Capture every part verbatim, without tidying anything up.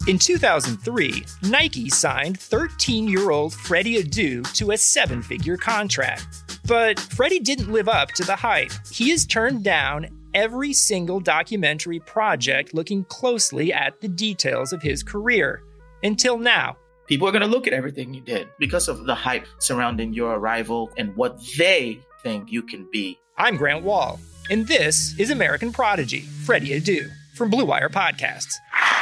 In two thousand three, Nike signed thirteen-year-old Freddie Adu to a seven-figure contract. But Freddie didn't live up to the hype. He has turned down every single documentary project looking closely at the details of his career. Until now. People are going to look at everything you did because of the hype surrounding your arrival and what they think you can be. I'm Grant Wall, and this is American Prodigy, Freddie Adu, from Blue Wire Podcasts.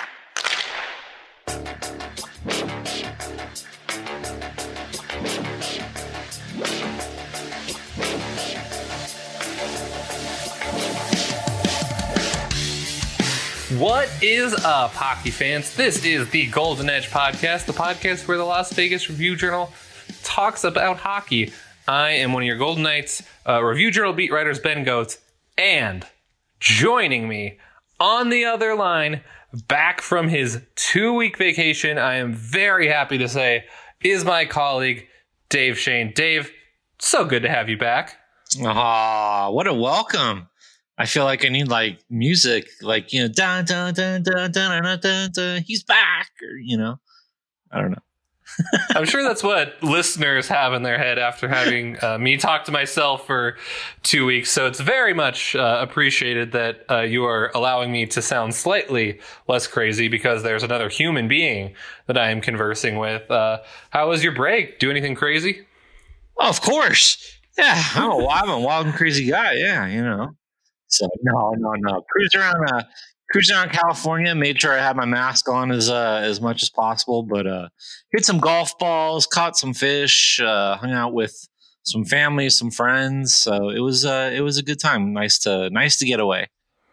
What is up, hockey fans? This is the Golden Edge Podcast, the podcast where the Las Vegas Review Journal talks about hockey. I am one of your Golden Knights uh, Review Journal beat writers, Ben Goetz, and joining me on the other line, back from his two-week vacation, I am very happy to say, is my colleague, Dave Shane. Dave, so good to have you back. Ah, what a welcome. I feel like I need like music, like, you know, dun, dun, dun, dun, dun, dun, dun, dun, he's back, or, you know, I don't know. I'm sure that's what listeners have in their head after having uh, me talk to myself for two weeks. So it's very much uh, appreciated that uh, you are allowing me to sound slightly less crazy because there's another human being that I am conversing with. Uh, how was your break? Do anything crazy? Oh, of course. Yeah, I'm a wild, I'm a wild and crazy guy. Yeah, you know. So no, no, no. Cruise around, uh, cruise around California. Made sure I had my mask on as uh, as much as possible. But uh, hit some golf balls, caught some fish, uh, hung out with some family, some friends. So it was uh, it was a good time. Nice to nice to get away.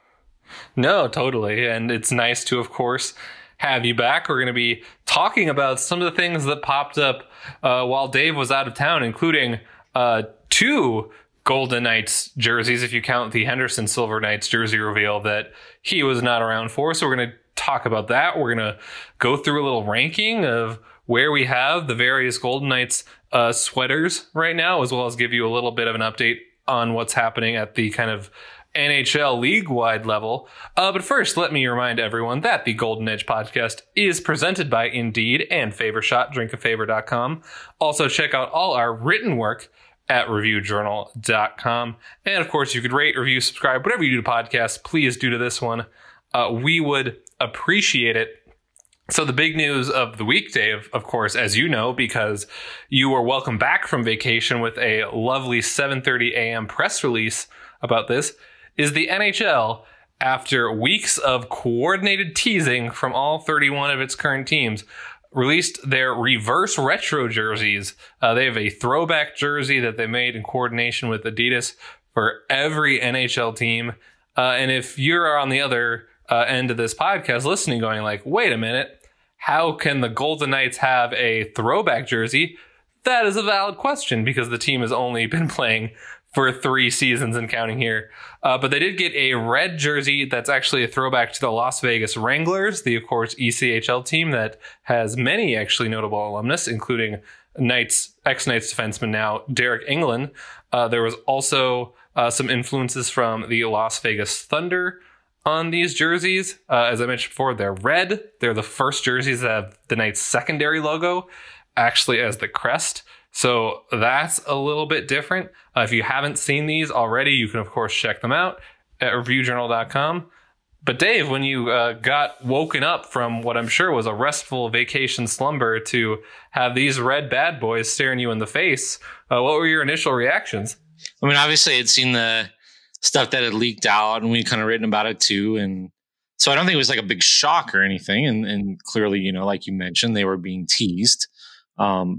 No, totally, and it's nice to, of course, have you back. We're going to be talking about some of the things that popped up uh, while Dave was out of town, including uh, two Golden Knights jerseys, if you count the Henderson Silver Knights jersey reveal that he was not around for. So we're going to talk about that. We're going to go through a little ranking of where we have the various Golden Knights uh, sweaters right now, as well as give you a little bit of an update on what's happening at the kind of N H L league-wide level. Uh, but first, let me remind everyone that the Golden Edge Podcast is presented by Indeed and Favor Shot, drink a favor dot com. Also, check out all our written work at review journal dot com. And of course, you could rate, review, subscribe, whatever you do to podcasts, please do to this one. Uh, we would appreciate it. So the big news of the week, Dave, of course, as you know, because you were welcome back from vacation with a lovely seven thirty a.m. press release about this, is the N H L, after weeks of coordinated teasing from all thirty-one of its current teams, released their reverse retro jerseys. Uh, they have a throwback jersey that they made in coordination with Adidas for every N H L team. Uh, and if you're on the other uh, end of this podcast listening going like, wait a minute, how can the Golden Knights have a throwback jersey? That is a valid question because the team has only been playing for three seasons and counting here. Uh, but they did get a red jersey that's actually a throwback to the Las Vegas Wranglers, the, of course, E C H L team that has many actually notable alumnus, including Knights, ex-Knights defenseman now, Derek England. Uh, there was also uh, some influences from the Las Vegas Thunder on these jerseys. Uh, as I mentioned before, they're red. They're the first jerseys that have the Knights' secondary logo actually as the crest. So that's a little bit different. Uh, if you haven't seen these already, you can, of course, check them out at review journal dot com. But Dave, when you uh, got woken up from what I'm sure was a restful vacation slumber to have these red bad boys staring you in the face, uh, what were your initial reactions? I mean, obviously, I'd seen the stuff that had leaked out and we'd kind of written about it, too. And so I don't think it was like a big shock or anything. And, and clearly, you know, like you mentioned, they were being teased. Um,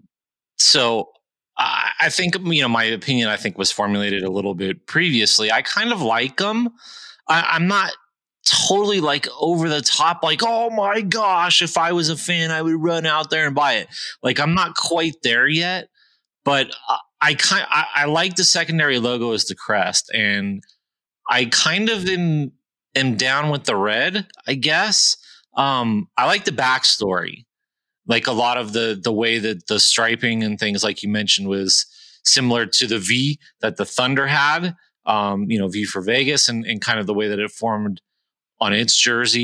So I, I think, you know, my opinion, I think, was formulated a little bit previously. I kind of like them. I, I'm not totally like over the top, like, oh my gosh, if I was a fan, I would run out there and buy it. Like, I'm not quite there yet, but I, I kind I, I like the secondary logo as the crest, and I kind of am, am down with the red, I guess. Um, I like the backstory. Like a lot of the the way that the striping and things, like you mentioned, was similar to the V that the Thunder had, um, you know, V for Vegas, and, and kind of the way that it formed on its jersey.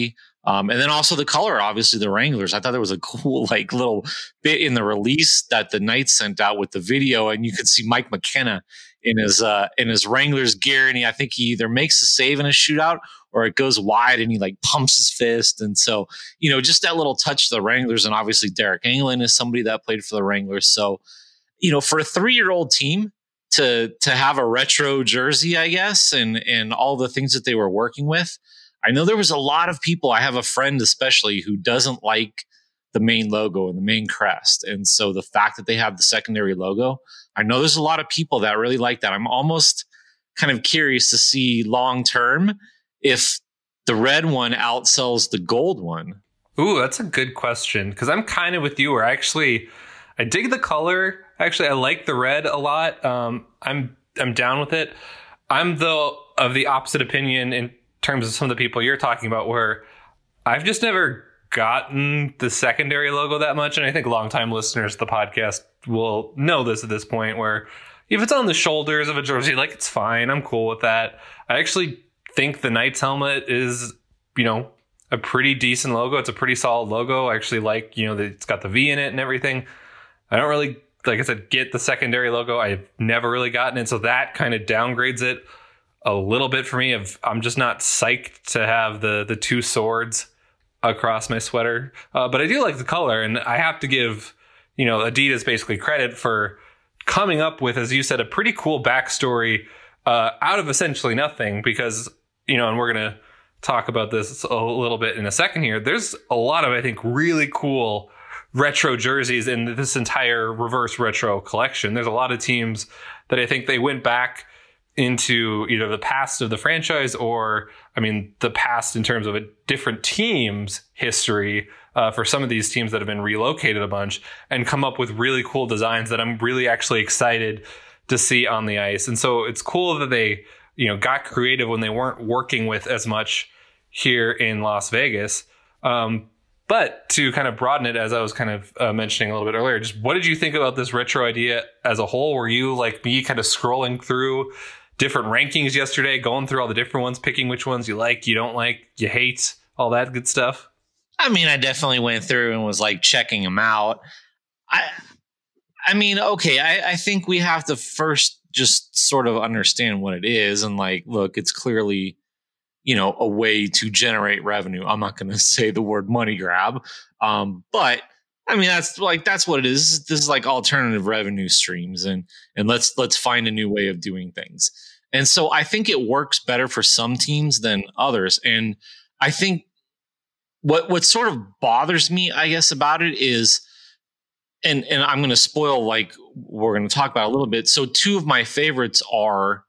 Um, and then also the color, obviously the Wranglers. I thought there was a cool like little bit in the release that the Knights sent out with the video, and you could see Mike McKenna in his uh, in his Wranglers gear, and he, I think he either makes a save in a shootout or it goes wide, and he like pumps his fist. And so, you know, just that little touch to the Wranglers, and obviously Derek England is somebody that played for the Wranglers. So, you know, for a three-year-old team to to have a retro jersey, I guess, and and all the things that they were working with. I know there was a lot of people. I have a friend especially who doesn't like the main logo and the main crest. And so the fact that they have the secondary logo, I know there's a lot of people that really like that. I'm almost kind of curious to see long term if the red one outsells the gold one. Ooh, that's a good question, because I'm kind of with you where actually I dig the color. Actually, I like the red a lot. Um, I'm I'm down with it. I'm though of the opposite opinion in terms of some of the people you're talking about, where I've just never gotten the secondary logo that much. And I think longtime listeners to the podcast will know this at this point, where if it's on the shoulders of a jersey, like, it's fine. I'm cool with that. I actually think the Knights helmet is, you know, a pretty decent logo. It's a pretty solid logo. I actually like, you know, that it's got the V in it and everything. I don't really, like I said, get the secondary logo. I've never really gotten it. So that kind of downgrades it a little bit for me. Of I'm just not psyched to have the the two swords across my sweater. Uh, but I do like the color, and I have to give, you know, Adidas basically credit for coming up with, as you said, a pretty cool backstory uh, out of essentially nothing, because, you know, and we're going to talk about this a little bit in a second here. There's a lot of, I think, really cool retro jerseys in this entire reverse retro collection. There's a lot of teams that I think they went back into either the past of the franchise, or, I mean, the past in terms of a different team's history uh, for some of these teams that have been relocated a bunch, and come up with really cool designs that I'm really actually excited to see on the ice. And so it's cool that they, you know, got creative when they weren't working with as much here in Las Vegas. Um, but to kind of broaden it, as I was kind of uh, mentioning a little bit earlier, just what did you think about this retro idea as a whole? Were you like me, kind of scrolling through different rankings yesterday, going through all the different ones, picking which ones you like, you don't like, you hate, all that good stuff? I mean, I definitely went through and was like checking them out. I, I mean, okay, I, I think we have to first just sort of understand what it is. And like, look, it's clearly, you know, a way to generate revenue. I'm not going to say the word money grab, um, but I mean, that's like, that's what it is. This is like alternative revenue streams, and, and let's, let's find a new way of doing things. And so I think it works better for some teams than others. And I think what, what sort of bothers me, I guess, about it is, and, and I'm going to spoil, like, we're going to talk about a little bit. So two of my favorites are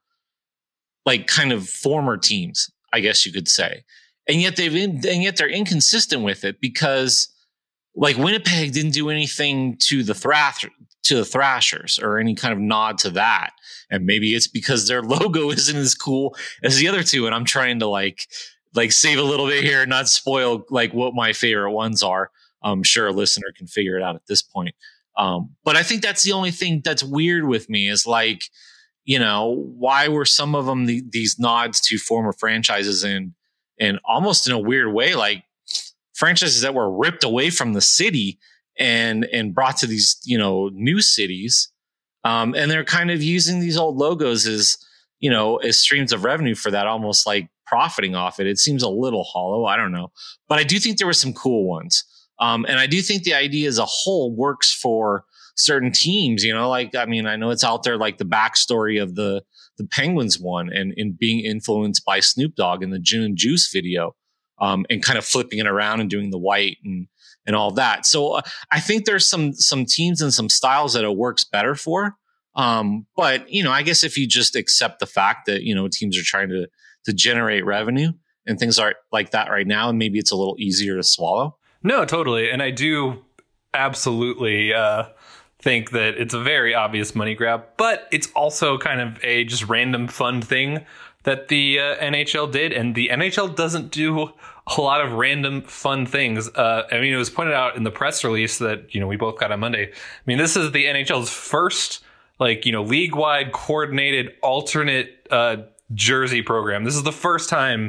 like kind of former teams, I guess you could say. And yet they've, in, and yet they're inconsistent with it, because like Winnipeg didn't do anything to the Thrash to the Thrashers or any kind of nod to that. And maybe it's because their logo isn't as cool as the other two. And I'm trying to like, like save a little bit here and not spoil like what my favorite ones are. I'm sure a listener can figure it out at this point. Um, but I think that's the only thing that's weird with me is like, you know, why were some of them the, these nods to former franchises and, and almost in a weird way, like, franchises that were ripped away from the city and and brought to these, you know, new cities. Um, and they're kind of using these old logos as, you know, as streams of revenue for that, almost like profiting off it. It seems a little hollow. I don't know. But I do think there were some cool ones. Um, and I do think the idea as a whole works for certain teams, you know, like, I mean, I know it's out there, like the backstory of the, the Penguins one and, and being influenced by Snoop Dogg in the Gin and Juice video. Um, and kind of flipping it around and doing the white and and all that. So uh, I think there's some some teams and some styles that it works better for. Um, but, you know, I guess if you just accept the fact that, you know, teams are trying to to generate revenue and things are like that right now, and maybe it's a little easier to swallow. No, totally. And I do absolutely uh, think that it's a very obvious money grab, but it's also kind of a just random fun thing that the uh, N H L did. And the N H L doesn't do a lot of random fun things. Uh, I mean, it was pointed out in the press release that, you know, we both got on Monday. I mean, this is the N H L's first, like, you know, league-wide coordinated alternate uh, jersey program. This is the first time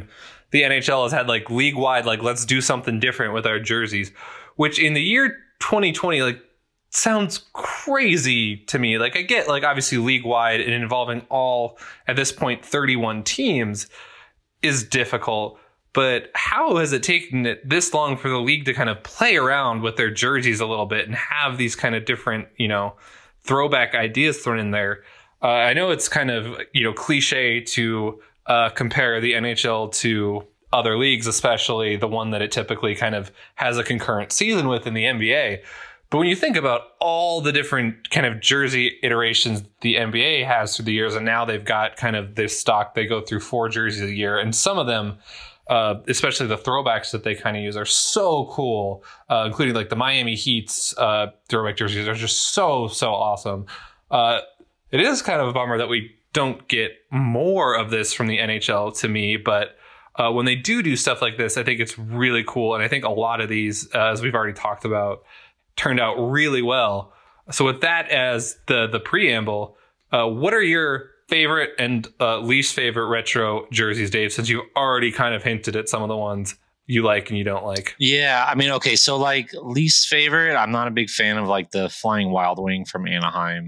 the N H L has had like league wide, like, let's do something different with our jerseys, which in the year twenty twenty, like, sounds crazy to me. Like, I get, like, obviously league wide and involving all, at this point, thirty-one teams is difficult. But how has it taken it this long for the league to kind of play around with their jerseys a little bit and have these kind of different, you know, throwback ideas thrown in there? Uh, I know it's kind of, you know, cliche to uh, compare the N H L to other leagues, especially the one that it typically kind of has a concurrent season with in the N B A. But when you think about all the different kind of jersey iterations the N B A has through the years, and now they've got kind of this stock, they go through four jerseys a year, and some of them, uh, especially the throwbacks that they kind of use, are so cool, uh, including like the Miami Heat's uh, throwback jerseys are just so, so awesome. Uh, it is kind of a bummer that we don't get more of this from the N H L to me, but uh, when they do do stuff like this, I think it's really cool. And I think a lot of these, uh, as we've already talked about, turned out really well. So with that as the the preamble, uh, what are your favorite and uh, least favorite retro jerseys, Dave, since you've already kind of hinted at some of the ones you like and you don't like? Yeah, I mean, okay, so like least favorite, I'm not a big fan of like the Flying Wild Wing from Anaheim.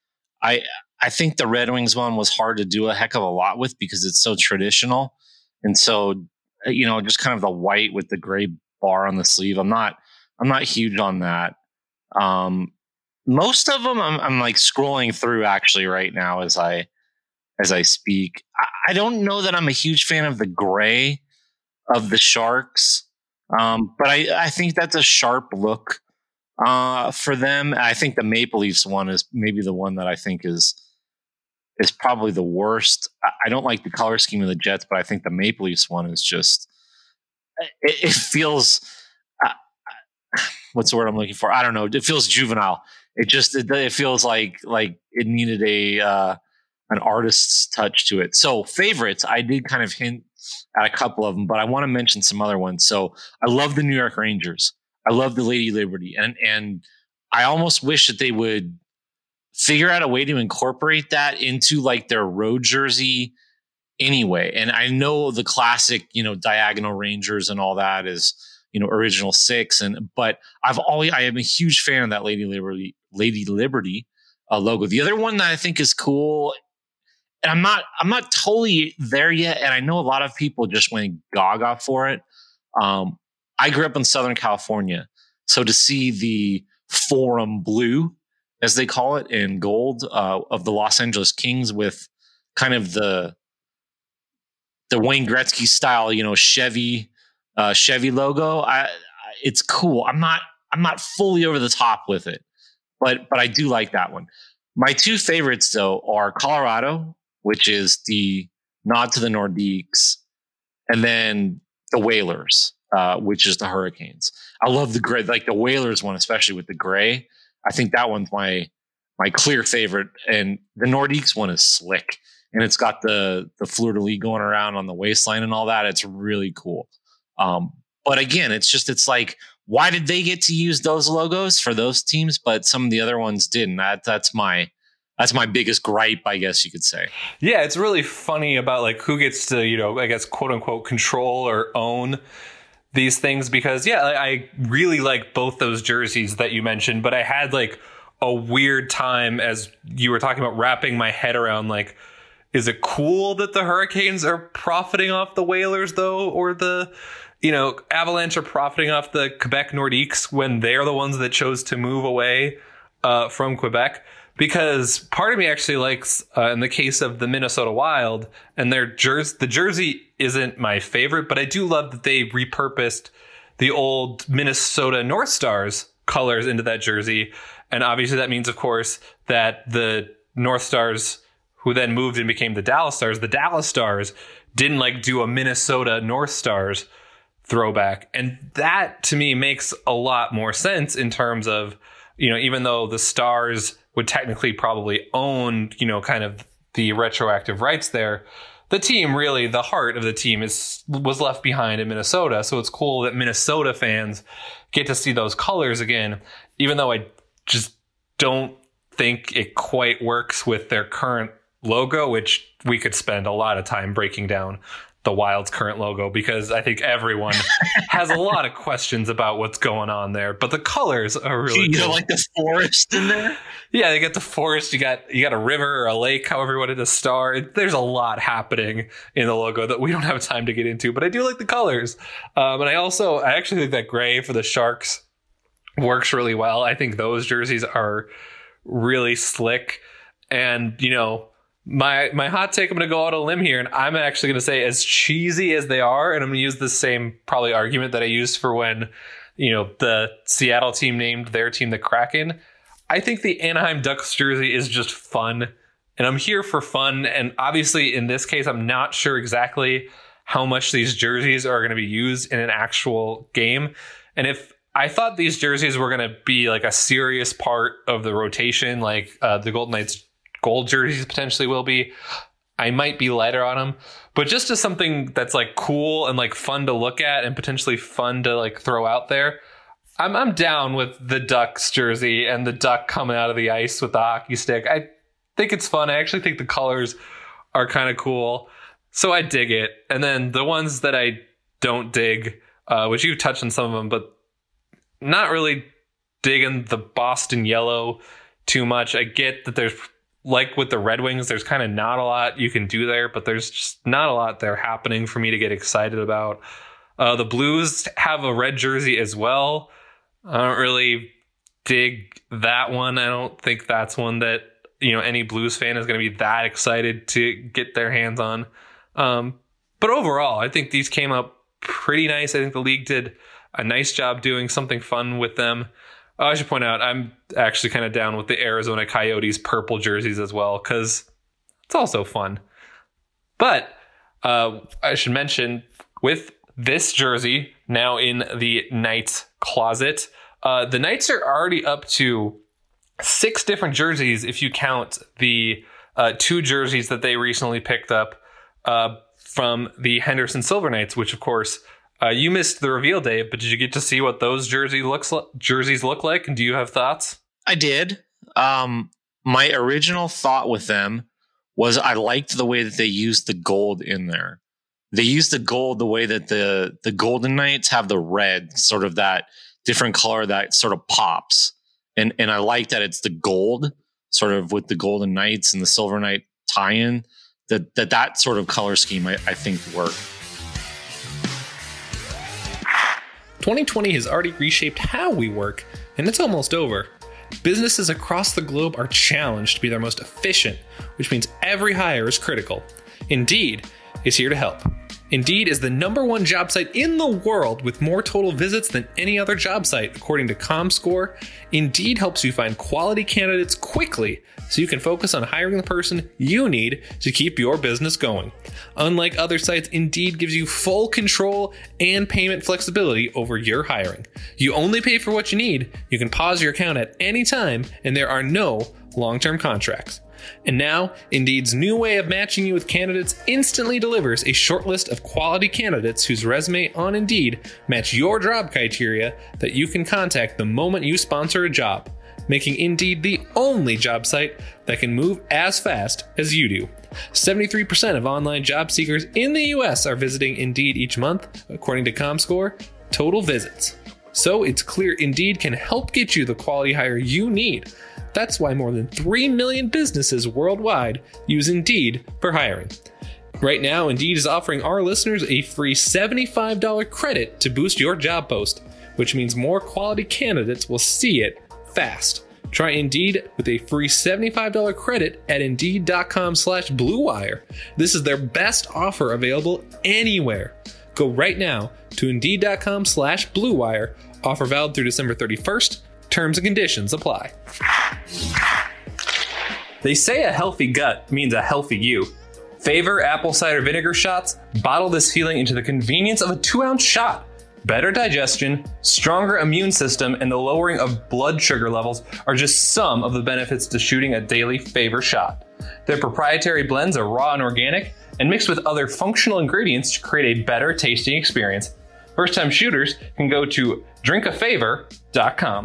I I think the Red Wings one was hard to do a heck of a lot with because it's so traditional. And so, you know, just kind of the white with the gray bar on the sleeve. I'm not I'm not huge on that. Um, most of them I'm, I'm like scrolling through actually right now as I as I speak. I, I don't know that I'm a huge fan of the gray of the Sharks, um, but I, I think that's a sharp look uh, for them. I think the Maple Leafs one is maybe the one that I think is is probably the worst. I, I don't like the color scheme of the Jets, but I think the Maple Leafs one is just it, it feels. What's the word I'm looking for? I don't know. It feels juvenile. It just it, it feels like like it needed a uh, an artist's touch to it. So favorites, I did kind of hint at a couple of them, but I want to mention some other ones. So I love the New York Rangers. I love the Lady Liberty, and and I almost wish that they would figure out a way to incorporate that into like their road jersey anyway. And I know the classic, you know, diagonal Rangers and all that is, you know, original six. And, but I've always, I am a huge fan of that Lady Liberty, Lady Liberty uh, logo. The other one that I think is cool, and I'm not, I'm not totally there yet. And I know a lot of people just went gaga for it. Um, I grew up in Southern California. So to see the Forum blue, as they call it, in gold uh, of the Los Angeles Kings with kind of the, the Wayne Gretzky style, you know, Chevy, Uh, Chevy logo. I, I, it's cool. I'm not. I'm not fully over the top with it, but but I do like that one. My two favorites though are Colorado, which is the nod to the Nordiques, and then the Whalers, uh, which is the Hurricanes. I love the gray, like the Whalers one, especially with the gray. I think that one's my my clear favorite, and the Nordiques one is slick, and it's got the the fleur de lis going around on the waistline and all that. It's really cool. Um, but again, it's just, it's like, why did they get to use those logos for those teams, but some of the other ones didn't? That that's my, that's my biggest gripe, I guess you could say. Yeah. It's really funny about like who gets to, you know, I guess, quote unquote, control or own these things, because yeah, I really like both those jerseys that you mentioned, but I had like a weird time as you were talking about wrapping my head around like, is it cool that the Hurricanes are profiting off the Whalers though, or the, you know, Avalanche are profiting off the Quebec Nordiques when they're the ones that chose to move away uh, from Quebec? Because part of me actually likes, uh, in the case of the Minnesota Wild, and their jersey, the jersey isn't my favorite, but I do love that they repurposed the old Minnesota North Stars colors into that jersey. And obviously that means, of course, that the North Stars, who then moved and became the Dallas Stars, the Dallas Stars didn't like do a Minnesota North Stars throwback. And that to me makes a lot more sense in terms of, you know, even though the Stars would technically probably own, you know, kind of the retroactive rights there, the team really, the heart of the team is was left behind in Minnesota. So it's cool that Minnesota fans get to see those colors again, even though I just don't think it quite works with their current logo, which we could spend a lot of time breaking down the Wild's current logo, because I think everyone has a lot of questions about what's going on there. But the colors are really you cool. got like the forest in there. Yeah, you got the forest, you got you got a river or a lake, however you want it to star. There's a lot happening in the logo that we don't have time to get into, but I do like the colors. Um, and I also, I actually think that gray for the Sharks works really well. I think those jerseys are really slick. And, you know, my my hot take, I'm going to go out on a limb here, and I'm actually going to say, as cheesy as they are, and I'm going to use the same probably argument that I used for when, you know, the Seattle team named their team the Kraken. I think the Anaheim Ducks jersey is just fun, and I'm here for fun. And obviously in this case, I'm not sure exactly how much these jerseys are going to be used in an actual game. And if I thought these jerseys were going to be like a serious part of the rotation, like uh, the Golden Knights gold jerseys potentially will be, I might be lighter on them. But just as something that's like cool and like fun to look at and potentially fun to like throw out there, I'm I'm down with the Ducks jersey and the duck coming out of the ice with the hockey stick. I think it's fun. I actually think the colors are kind of cool, so I dig it. And then the ones that I don't dig, uh, which you've touched on some of them, but not really digging the Boston yellow too much. I get that there's, like with the Red Wings, there's kind of not a lot you can do there, but there's just not a lot there happening for me to get excited about. Uh, the Blues have a red jersey as well. I don't really dig that one. I don't think that's one that, you know, any Blues fan is going to be that excited to get their hands on. Um, but overall, I think these came up pretty nice. I think the league did a nice job doing something fun with them. Oh, I should point out, I'm actually kind of down with the Arizona Coyotes purple jerseys as well, because it's also fun. But uh, I should mention, with this jersey now in the Knights closet, uh, the Knights are already up to six different jerseys if you count the uh, two jerseys that they recently picked up uh, from the Henderson Silver Knights, which, of course, Uh, you missed the reveal day, but did you get to see what those jersey looks like, jerseys look like? And do you have thoughts? I did. Um, my original thought with them was I liked the way that they used the gold in there. They used the gold the way that the, the Golden Knights have the red, sort of that different color that sort of pops. And and I like that it's the gold, sort of with the Golden Knights and the Silver Knight tie-in, that that, that sort of color scheme I, I think worked. twenty twenty has already reshaped how we work, and it's almost over. Businesses across the globe are challenged to be their most efficient, which means every hire is critical. Indeed is here to help. Indeed is the number one job site in the world with more total visits than any other job site, according to ComScore. Indeed helps you find quality candidates quickly so you can focus on hiring the person you need to keep your business going. Unlike other sites, Indeed gives you full control and payment flexibility over your hiring. You only pay for what you need, you can pause your account at any time, and there are no long-term contracts. And now, Indeed's new way of matching you with candidates instantly delivers a short list of quality candidates whose resume on Indeed match your job criteria that you can contact the moment you sponsor a job, making Indeed the only job site that can move as fast as you do. seventy-three percent of online job seekers in the U S are visiting Indeed each month, according to ComScore total visits. So it's clear Indeed can help get you the quality hire you need. That's why more than three million businesses worldwide use Indeed for hiring. Right now, Indeed is offering our listeners a free seventy-five dollars credit to boost your job post, which means more quality candidates will see it fast. Try Indeed with a free seventy-five dollars credit at Indeed.com slash Blue Wire. This is their best offer available anywhere. Go right now to Indeed.com slash Blue Wire. Offer valid through December thirty-first. Terms and conditions apply. They say a healthy gut means a healthy you. Favor apple cider vinegar shots bottle this feeling into the convenience of a two-ounce shot. Better digestion, stronger immune system, and the lowering of blood sugar levels are just some of the benefits to shooting a daily Favor shot. Their proprietary blends are raw and organic and mixed with other functional ingredients to create a better tasting experience. First-time shooters can go to drink a favor dot com.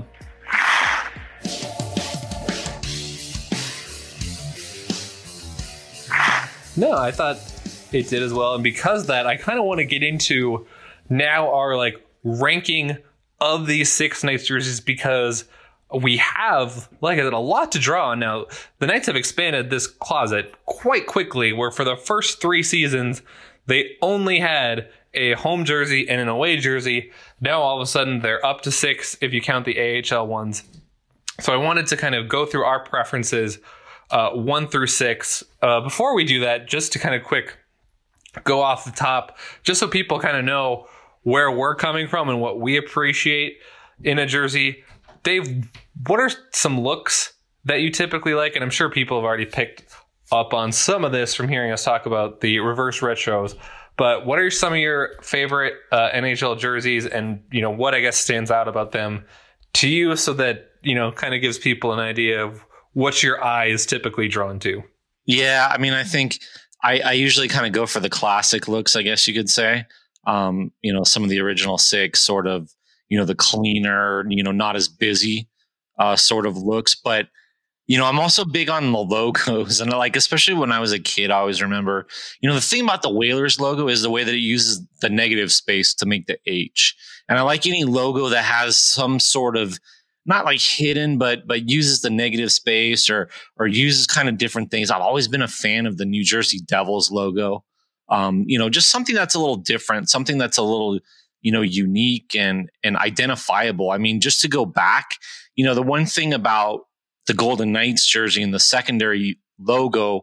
No, I thought it did as well. And because of that, I kind of want to get into now our like ranking of these six Knights jerseys, because we have, like I said, a lot to draw on now. The Knights have expanded this closet quite quickly, where for the first three seasons, they only had a home jersey and an away jersey. Now all of a sudden they're up to six if you count the A H L ones. So I wanted to kind of go through our preferences uh, one through six. Uh, before we do that, just to kind of quick go off the top, just so people kind of know where we're coming from and what we appreciate in a jersey. Dave, what are some looks that you typically like? And I'm sure people have already picked up on some of this from hearing us talk about the reverse retros. But what are some of your favorite uh, N H L jerseys, and, you know, what I guess stands out about them to you, so that, you know, kind of gives people an idea of what your eye is typically drawn to? Yeah, I mean, I think I, I usually kind of go for the classic looks, I guess you could say. Um, you know, some of the original six, sort of, you know, the cleaner, you know, not as busy uh, sort of looks. But, you know, I'm also big on the logos. And like, especially when I was a kid, I always remember, you know, the thing about the Whalers logo is the way that it uses the negative space to make the H. And I like any logo that has some sort of, not like hidden, but but uses the negative space, or or uses kind of different things. I've always been a fan of the New Jersey Devils logo. Um, you know, just something that's a little different, something that's a little, you know, unique and and identifiable. I mean, just to go back, you know, the one thing about the Golden Knights jersey and the secondary logo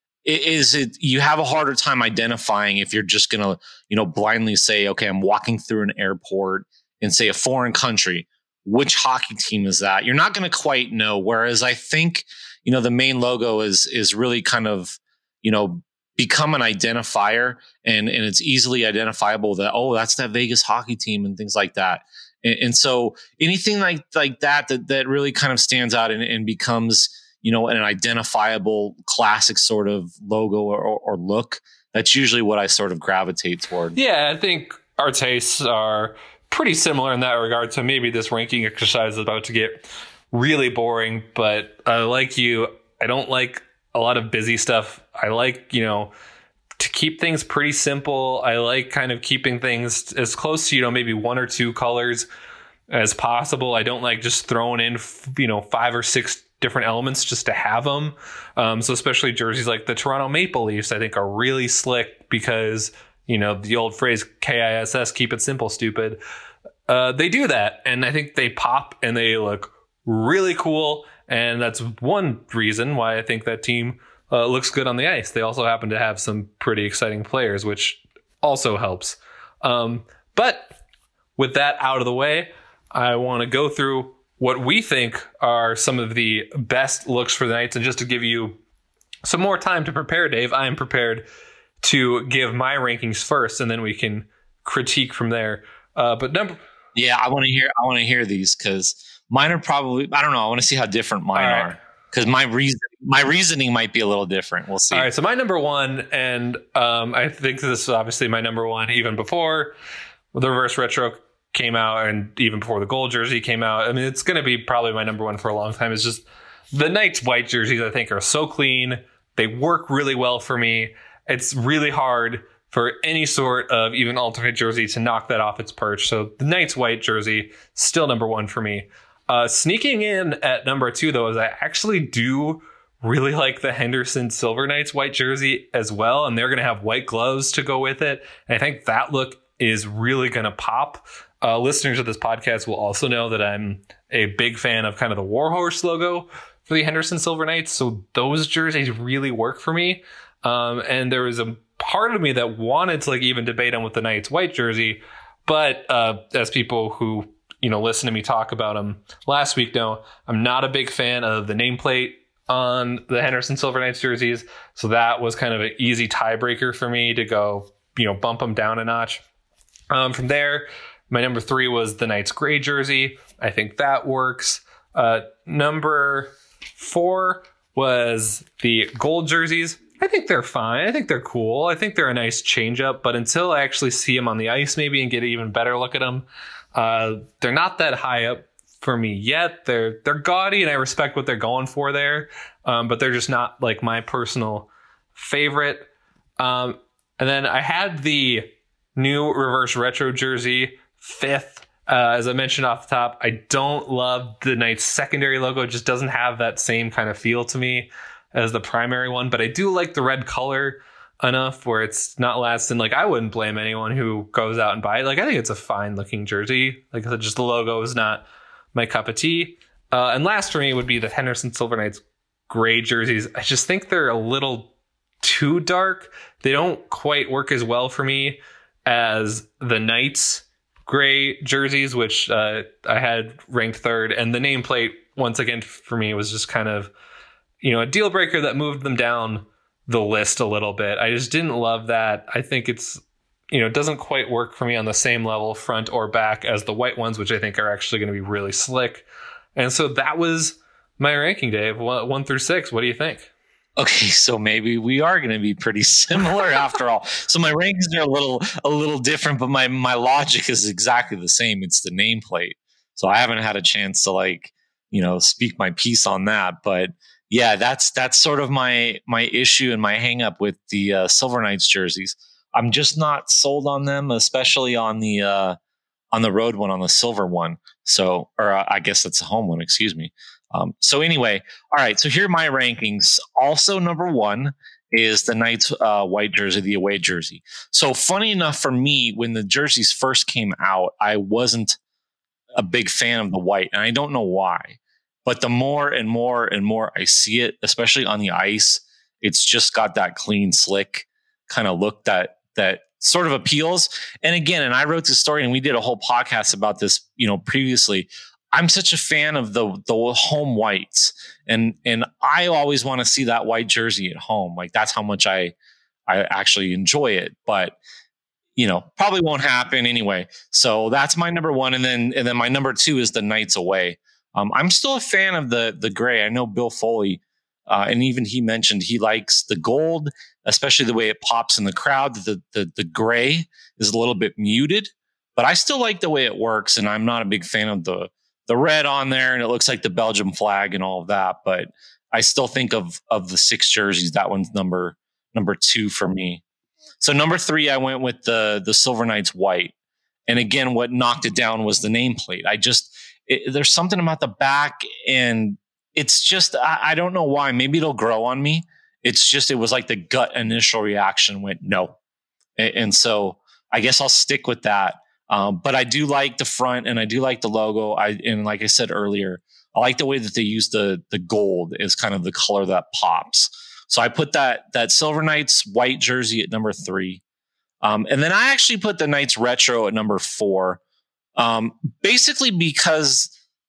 is it you have a harder time identifying if you're just going to, you know, blindly say, okay, I'm walking through an airport and say a foreign country. Which hockey team is that? You're not going to quite know. Whereas I think, you know, the main logo is is really kind of, you know, become an identifier, and and it's easily identifiable that, oh, that's that Vegas hockey team and things like that. And, and so anything like like that that that really kind of stands out and, and becomes, you know, an identifiable classic sort of logo or, or look, that's usually what I sort of gravitate toward. Yeah, I think our tastes are pretty similar in that regard. So maybe this ranking exercise is about to get really boring, but uh, like you, I don't like a lot of busy stuff. I like, you know, to keep things pretty simple. I like kind of keeping things as close to, you know, maybe one or two colors as possible. I don't like just throwing in, you know, five or six different elements just to have them. Um, so especially jerseys like the Toronto Maple Leafs, I think are really slick because, you know, the old phrase K I S S, keep it simple, stupid. Uh, they do that. And I think they pop and they look really cool. And that's one reason why I think that team uh, looks good on the ice. They also happen to have some pretty exciting players, which also helps. Um, but with that out of the way, I want to go through what we think are some of the best looks for the Knights. And just to give you some more time to prepare, Dave, I am prepared to give my rankings first, and then we can critique from there. Uh, but number, yeah, I want to hear. I want to hear these because mine are probably. I don't know. I want to see how different mine right. are because my reason, my reasoning might be a little different. We'll see. All right. So my number one, and um, I think this is obviously my number one, even before the reverse retro came out, and even before the gold jersey came out. I mean, it's going to be probably my number one for a long time. It's just the Knights white jerseys. I think are so clean. They work really well for me. It's really hard for any sort of even alternate jersey to knock that off its perch. So the Knights white jersey, still number one for me. Uh, sneaking in at number two, though, is I actually do really like the Henderson Silver Knights white jersey as well. And they're going to have white gloves to go with it. And I think that look is really going to pop. Uh, listeners of this podcast will also know that I'm a big fan of kind of the Warhorse logo for the Henderson Silver Knights. So those jerseys really work for me. Um, and there was a part of me that wanted to like even debate on with the Knights white jersey, but uh, as people who you know listen to me talk about them last week know, I'm not a big fan of the nameplate on the Henderson Silver Knights jerseys, so that was kind of an easy tiebreaker for me to go you know bump them down a notch. Um, from there, my number three was the Knights gray jersey. I think that works. Uh, number four was the gold jerseys. I think they're fine. I think they're cool. I think they're a nice change up, but until I actually see them on the ice maybe and get an even better look at them, uh, they're not that high up for me yet. They're they're gaudy and I respect what they're going for there, um, but they're just not like my personal favorite. Um, And then I had the new reverse retro jersey fifth. Uh, as I mentioned off the top, I don't love the Knights secondary logo. It just doesn't have that same kind of feel to me as the primary one. But I do like the red color enough where it's not lasting. Like, I wouldn't blame anyone who goes out and buy it. Like, I think it's a fine looking jersey. Like I said, just the logo is not my cup of tea. Uh, and last for me would be the Henderson Silver Knights gray jerseys. I just think they're a little too dark. They don't quite work as well for me as the Knights gray jerseys, which uh, I had ranked third. And the nameplate, once again, for me was just kind of, you know, a deal breaker that moved them down the list a little bit. I just didn't love that. I think it's, you know, it doesn't quite work for me on the same level, front or back, as the white ones, which I think are actually going to be really slick. And so that was my ranking, Dave, one through six. What do you think? Okay, so maybe we are going to be pretty similar after all. So my rankings are a little a little different, but my my logic is exactly the same. It's the nameplate. So I haven't had a chance to, like, you know, speak my piece on that, but yeah, that's that's sort of my my issue and my hang up with the uh, Silver Knights jerseys. I'm just not sold on them, especially on the uh, on the road one, on the silver one. So, or uh, I guess that's the home one. Excuse me. Um, so anyway, all right. So here are my rankings. Also, number one is the Knights uh, white jersey, the away jersey. So funny enough for me, when the jerseys first came out, I wasn't a big fan of the white, and I don't know why. But the more and more and more I see it, especially on the ice, it's just got that clean, slick kind of look that that sort of appeals. And again, and I wrote this story and we did a whole podcast about this, you know, previously. I'm such a fan of the the home whites, and and I always want to see that white jersey at home. Like, that's how much I I actually enjoy it. But you know, probably won't happen anyway. So that's my number one, and then and then my number two is the Knights away. Um, I'm still a fan of the the gray. I know Bill Foley, uh, and even he mentioned he likes the gold, especially the way it pops in the crowd. The, the the gray is a little bit muted, but I still like the way it works, and I'm not a big fan of the the red on there, and it looks like the Belgium flag and all of that. But I still think of of the six jerseys, that one's number number two for me. So number three, I went with the the Silver Knights white, and again, what knocked it down was the nameplate. I just It, there's something about the back, and it's just, I, I don't know why. Maybe it'll grow on me. It's just, it was like the gut initial reaction went no. And, and so I guess I'll stick with that. Um, but I do like the front, and I do like the logo. I, and like I said earlier, I like the way that they use the, the gold as kind of the color that pops. So I put that, that Silver Knights white jersey at number three. Um, and then I actually put the Knights retro at number four. Um, basically because,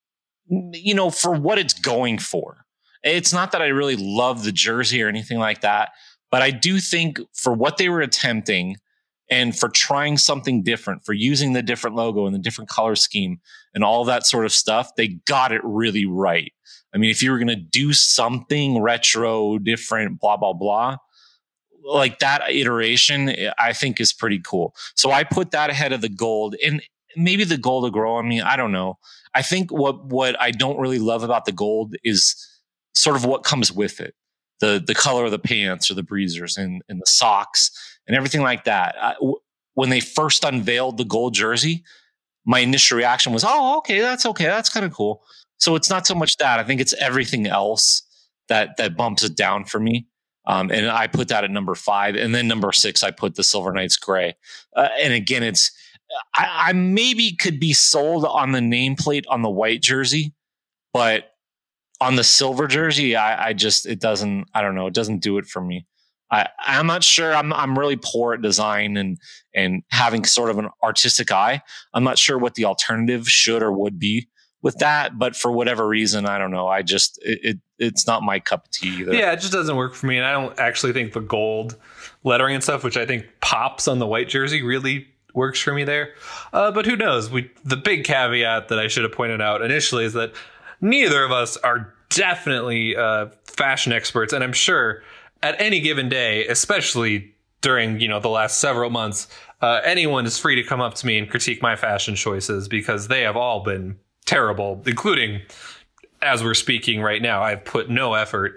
you know, for what it's going for. It's not that I really love the jersey or anything like that, but I do think for what they were attempting and for trying something different, for using the different logo and the different color scheme and all that sort of stuff, they got it really right. I mean, if you were going to do something retro, different, blah, blah, blah, like that iteration, I think is pretty cool. So I put that ahead of the gold, and maybe the gold will grow on me. I don't know. I think what, what I don't really love about the gold is sort of what comes with it. The the color of the pants or the breezers and, and the socks and everything like that. I, w- when they first unveiled the gold jersey, my initial reaction was, oh, okay, that's okay. That's kind of cool. So it's not so much that. I think it's everything else that that bumps it down for me. Um, and I put that at number five. And then number six, I put the Silver Knights gray. Uh, and again, it's, I, I maybe could be sold on the nameplate on the white jersey, but on the silver jersey, I, I just, it doesn't, I don't know. It doesn't do it for me. I, I'm not sure. I'm, I'm really poor at design and, and having sort of an artistic eye. I'm not sure what the alternative should or would be with that, but for whatever reason, I don't know. I just, it, it it's not my cup of tea either. Yeah, it just doesn't work for me. And I don't actually think the gold lettering and stuff, which I think pops on the white jersey, really works for me there. Uh, but who knows? We the big caveat that I should have pointed out initially is that neither of us are definitely uh, fashion experts. And I'm sure at any given day, especially during, you know, the last several months, uh, anyone is free to come up to me and critique my fashion choices, because they have all been terrible, including as we're speaking right now. I've put no effort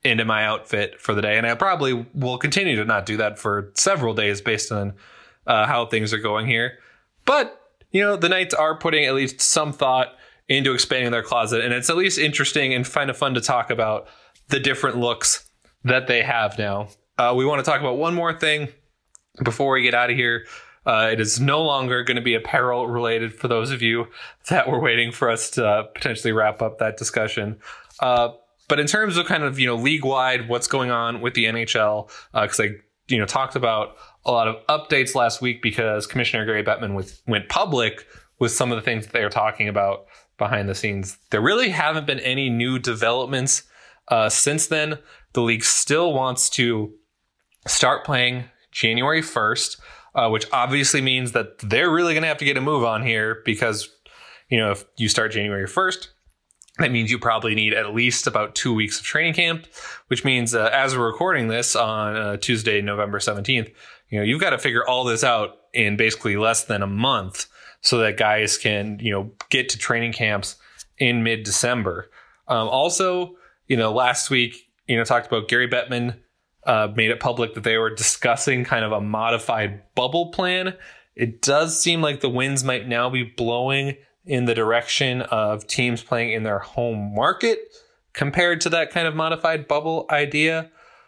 into my outfit for the day. And I probably will continue to not do that for several days based on uh, how things are going here. But, you know, the Knights are putting at least some thought into expanding their closet. And it's at least interesting and kind of fun to talk about the different looks that they have now. Uh, we want to talk about one more thing before we get out of here. Uh, it is no longer going to be apparel related for those of you that were waiting for us to uh, potentially wrap up that discussion. Uh, but in terms of kind of, you know, league wide, what's going on with the N H L, because uh, I, you know, talked about a lot of updates last week because Commissioner Gary Bettman with, went public with some of the things that they were talking about behind the scenes. There really haven't been any new developments uh, since then. The league still wants to start playing January first. Uh, which obviously means that they're really going to have to get a move on here because, you know, if you start January first, that means you probably need at least about two weeks of training camp, which means uh, as we're recording this on uh, Tuesday, November seventeenth, you know, you've got to figure all this out in basically less than a month so that guys can, you know, get to training camps in mid-December. Um, also, you know, last week, you know, talked about Gary Bettman Uh, made it public that they were discussing kind of a modified bubble plan. It does seem like the winds might now be blowing in the direction of teams playing in their home market compared to that kind of modified bubble idea.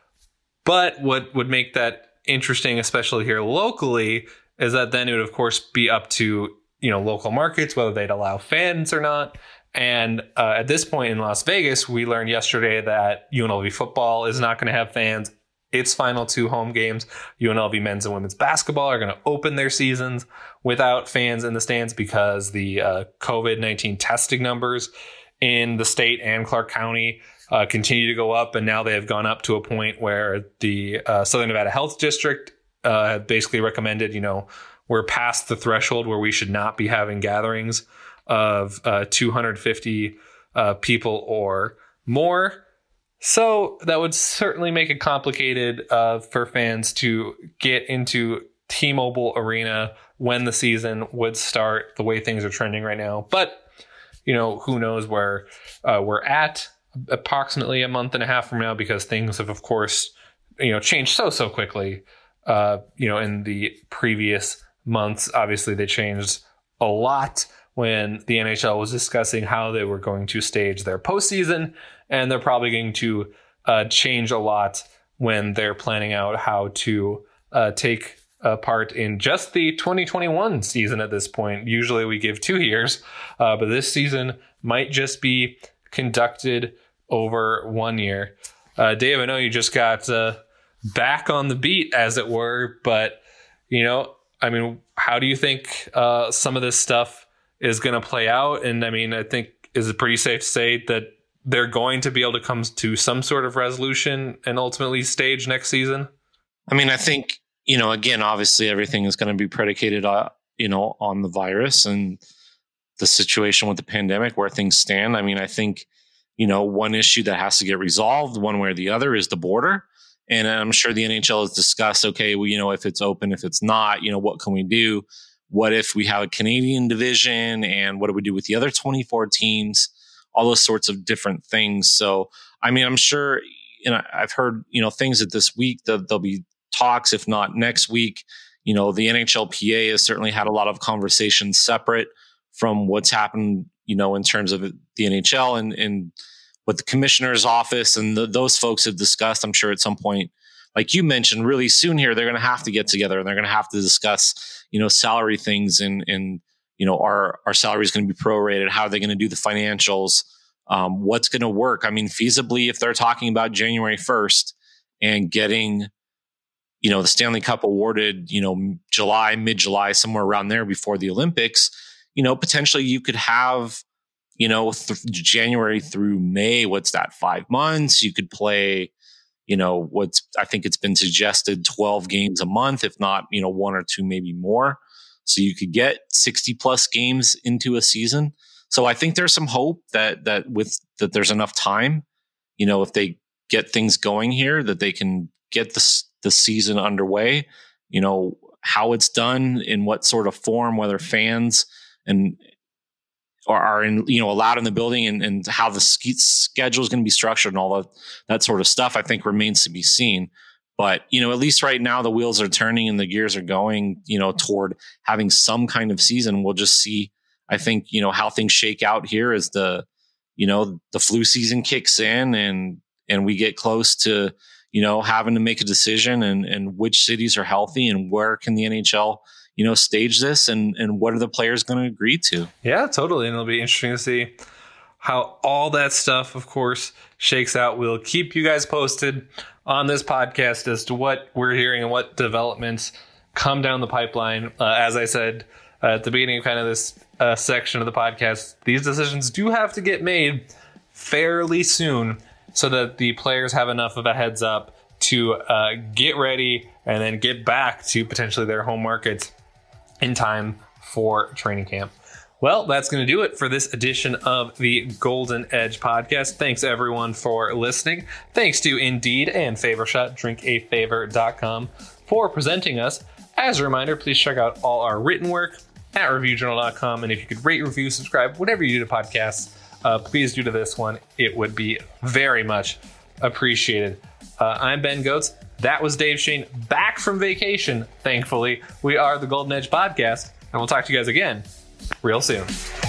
But what would make that interesting, especially here locally, is that then it would, of course, be up to, you know, local markets, whether they'd allow fans or not. And uh, at this point in Las Vegas, we learned yesterday that U N L V football is not going to have fans. Its final two home games, U N L V men's and women's basketball, are going to open their seasons without fans in the stands because the uh, covid nineteen testing numbers in the state and Clark County uh, continue to go up. And now they have gone up to a point where the uh, Southern Nevada Health District uh, have basically recommended, you know, we're past the threshold where we should not be having gatherings of uh, two hundred fifty uh, people or more. So that would certainly make it complicated uh, for fans to get into T-Mobile Arena when the season would start, the way things are trending right now. But, you know, who knows where uh, we're at approximately a month and a half from now, because things have, of course, you know, changed so, so quickly, uh, you know, in the previous months. Obviously, they changed a lot when the N H L was discussing how they were going to stage their postseason. And they're probably going to uh, change a lot when they're planning out how to uh, take uh, part in just the twenty twenty-one season at this point. Usually we give two years, uh, but this season might just be conducted over one year. Uh, Dave, I know you just got uh, back on the beat, as it were, but, you know, I mean, how do you think uh, some of this stuff is going to play out? And I mean, I think, is it pretty safe to say that they're going to be able to come to some sort of resolution and ultimately stage next season? I mean, I think, you know, again, obviously everything is going to be predicated, uh, you know, on the virus and the situation with the pandemic, where things stand. I mean, I think, you know, one issue that has to get resolved one way or the other is the border. And I'm sure the N H L has discussed, okay, well, you know, if it's open, if it's not, you know, what can we do? What if we have a Canadian division, and what do we do with the other twenty-four teams? All those sorts of different things. So, I mean, I'm sure, you know, I've heard, you know, things that this week that there'll be talks, if not next week. You know, the N H L P A has certainly had a lot of conversations separate from what's happened, you know, in terms of the N H L and, and what the commissioner's office and the, those folks have discussed. I'm sure at some point, like you mentioned, really soon here, they're going to have to get together and they're going to have to discuss, you know, salary things and, and, you know, our, our salary is going to be prorated. How are they going to do the financials? Um, what's going to work? I mean, feasibly, if they're talking about January first and getting, you know, the Stanley Cup awarded, you know, July, mid-July, somewhere around there before the Olympics, you know, potentially you could have, you know, th- January through May, what's that, five months? You could play, you know, what's, I think it's been suggested twelve games a month, if not, you know, one or two, maybe more. So you could get sixty plus games into a season. So I think there's some hope that, that with, that there's enough time, you know, if they get things going here, that they can get the, the season underway. You know, how it's done, in what sort of form, whether fans and or are in, you know, allowed in the building, and, and how the ski schedule is going to be structured and all that, that sort of stuff, I think remains to be seen. But, you know, at least right now the wheels are turning and the gears are going, you know, toward having some kind of season. We'll just see, I think, you know, how things shake out here as the, you know, the flu season kicks in and, and we get close to, you know, having to make a decision and, and which cities are healthy and where can the N H L, you know, stage this and, and what are the players going to agree to? Yeah, totally. And it'll be interesting to see how all that stuff, of course, shakes out. We'll keep you guys posted on this podcast as to what we're hearing and what developments come down the pipeline. Uh, as I said uh, at the beginning of kind of this uh, section of the podcast, these decisions do have to get made fairly soon so that the players have enough of a heads up to uh, get ready and then get back to potentially their home markets in time for training camp. Well, that's going to do it for this edition of the Golden Edge podcast. Thanks, everyone, for listening. Thanks to Indeed and FavorShot, drink a favor dot com, for presenting us. As a reminder, please check out all our written work at review journal dot com. And if you could rate, review, subscribe, whatever you do to podcasts, uh, please do to this one. It would be very much appreciated. Uh, I'm Ben Goetz. That was Dave Shane, back from vacation, thankfully. We are the Golden Edge podcast, and we'll talk to you guys again real soon.